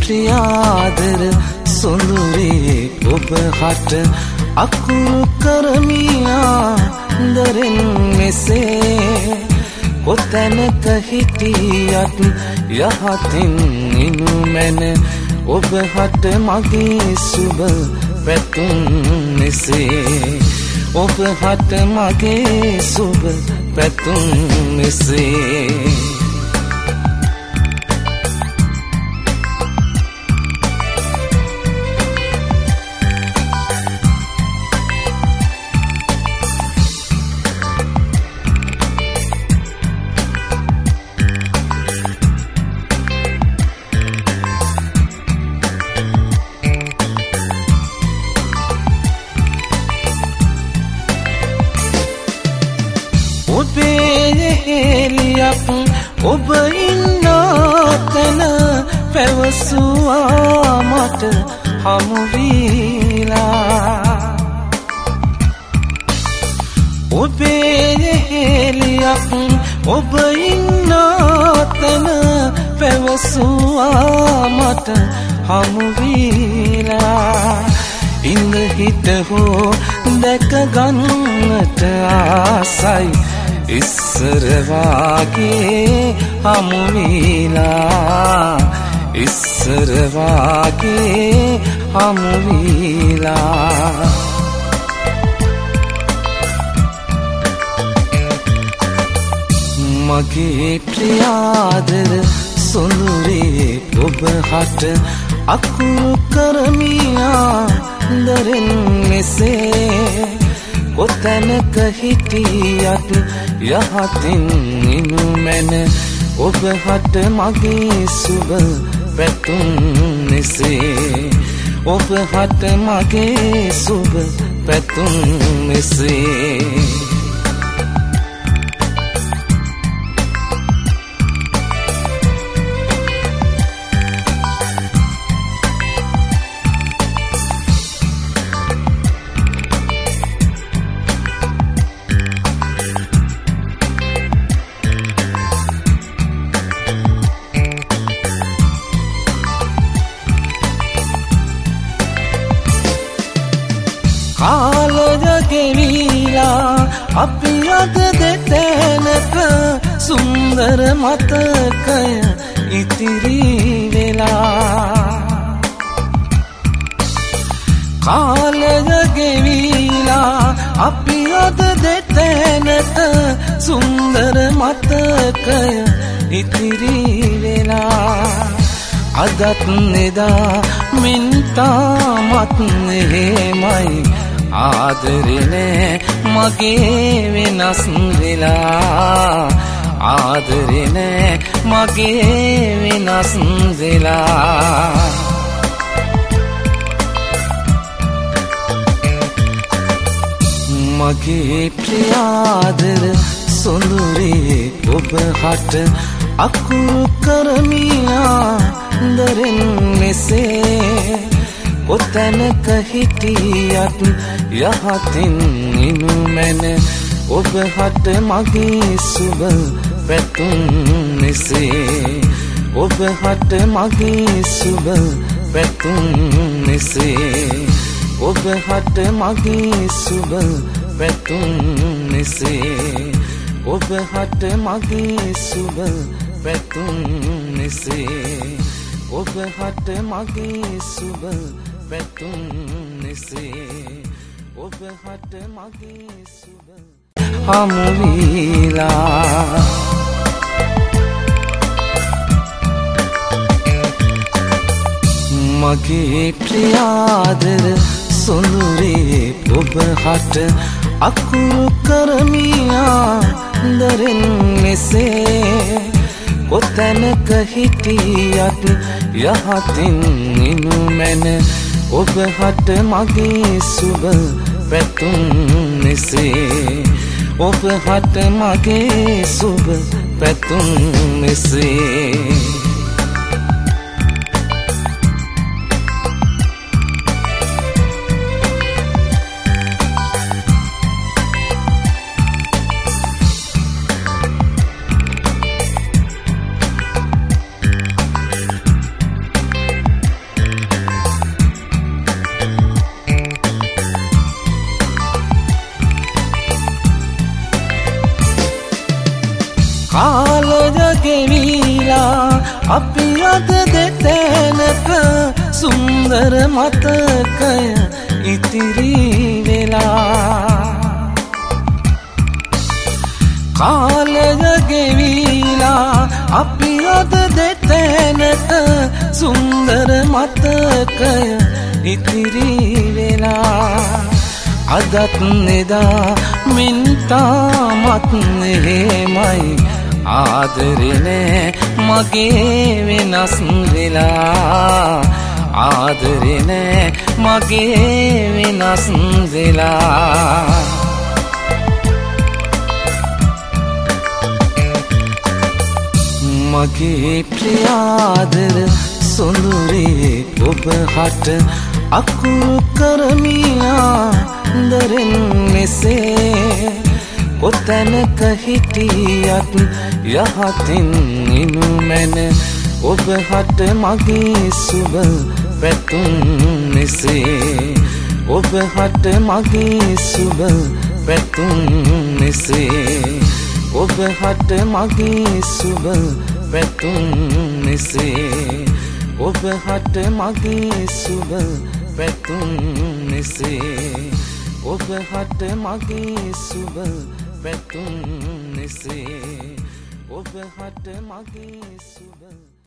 ප්‍රියාදර සොඳුරේ ඔබ හට අකුරු කරමියා දරෙන් මෙසේ කොතැනක හිටියත් යහතින් ඉනු මැන ඔබ හට මගේ සුබ පැතුම් මෙසේ ඔබ හට මගේ සුබ පැතුම් මෙසේ ඔබ ඉන්නතන පැවසුවා මට හමුවීලා ඔබේ හෙලියක් ඔබ ඉන්නතන පැවසුවා මට හමුවීලා ඉඳ හිට හෝ දැක ගන්නට ආසයි ඉස්සර වාගේ හමුවීලා ඉස්සර වාගේ හමුවීලා මගේ ප්‍රියාදර සොඳුරේ ඔබ හට අකුරු කරමියා දරෙන් මෙසේ කොතැනක හිටියත් යහතින් ඉනු මැන ඔබ හට මගේ සුබ පැතුම් මෙසේ ඔබ හට මගේ සුබ පැතුම් මෙසේ කාලය ගෙවිලා අපි අද දෙතැනක සුන්දර මතකය ඉතිරි වෙලා කාලය ගෙවිලා අපි අද දෙතැනක සුන්දර මතකය ඉතිරි වෙලා අදත් නෙදා මෙන් තාමත් එහෙමයි ආදරේ මගේ වෙනස් වෙලා ආදරේ මගේ වෙනස් වෙලා මගේ ප්‍රියාදර සොඳුරේ ඔබ හට අකුරු කරමියා දරෙන් මෙසේ කොතැනක හිටියත් යහතින් ඉනු මැන ඔබ හට මගේ සුබ පැතුම් මෙසේ ඔබ හට මගේ සුබ පැතුම් මෙසේ ඔබ හට මගේ සුබ පැතුම් මෙසේ ඔබ හට මගේ සුබ පැතුම් මෙසේ ඔබ හට මගේ සුබ පැතුම් මෙසේ ඔබ හට මගේ සුබ හමුවීලා මගේ ප්‍රියාදර සොඳුරේ ඔබ හට අකුරු කරමියා දරෙන් මෙසේ කොතැනක හිටියත් යහතින් ඉනු මැන ඔබ හට මගේ සුබ පැතුම් මෙසේ ඔබ හට මගේ සුබ පැතුම් මෙසේ ගෙවිලා අපි අද දෙතැනක සුන්දර මතකය ඉතිරි වෙලා කාලය ගෙවිලා අපි අද දෙතැනක සුන්දර මතකය ඉතිරි වෙලා අදත් නෙදා මෙන් තාමත් එහෙමයි ආදරේ නෑ මගේ වෙනස් වෙලා ආදරේ නෑ මගේ වෙනස් වෙලා මගේ ප්‍රියාදර සොඳුරේ ඔබ හට අකුරු කරමියා දරෙන් මෙසේ කොතැනක හිටියත් යහතින් ඉනු මැන ඔබ හට මගේ සුබ පැතුම් මෙසේ ඔබ හට මගේ සුබ පැතුම් මෙසේ ඔබ හට මගේ සුබ පැතුම් මෙසේ ඔබ හට මගේ සුබ පැතුම් මෙසේ ඔබ හට මගේ සුබ පැතුම් මෙසේ ඔබ හට මගේ සුබ